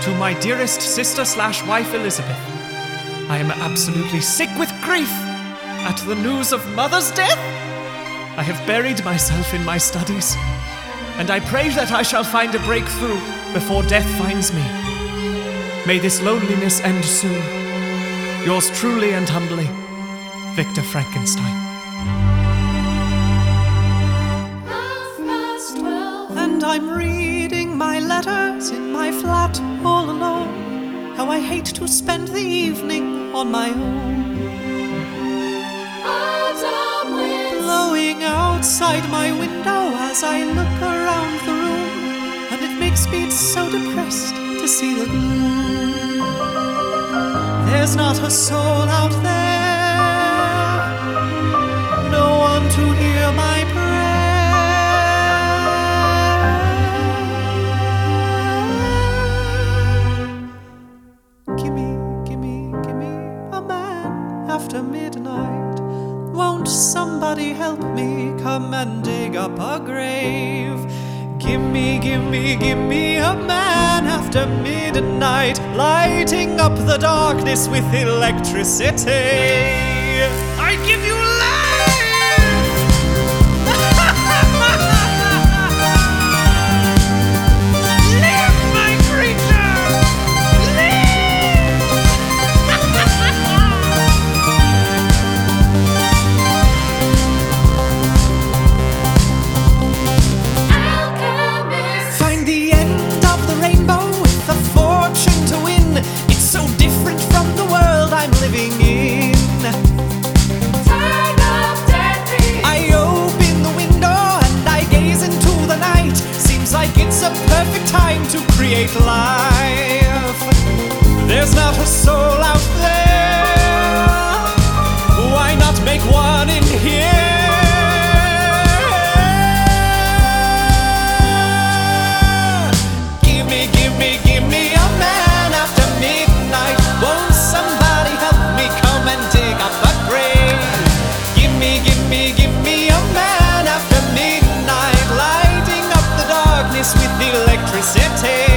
To my dearest sister/wife Elizabeth, I am absolutely sick with grief at the news of Mother's death. I have buried myself in my studies, and I pray that I shall find a breakthrough before death finds me. May this loneliness end soon. Yours truly and humbly, Victor Frankenstein. And I'm reading my letters in my flat all alone. How I hate to spend the evening on my own. Autumn winds blowing outside my window as I look around the room, and it makes me so depressed to see the gloom. There's not a soul out there, no one to hear my prayer. Gimme a man after midnight. Won't somebody help me come and dig up a grave? Gimme a man after midnight, lighting up the darkness with electricity. I give you to create life. There's not a soul out there. Why not make one in here? Give me a man after midnight. Won't somebody help me come and dig up a grave? Give me a man after midnight, lighting up the darkness with electricity.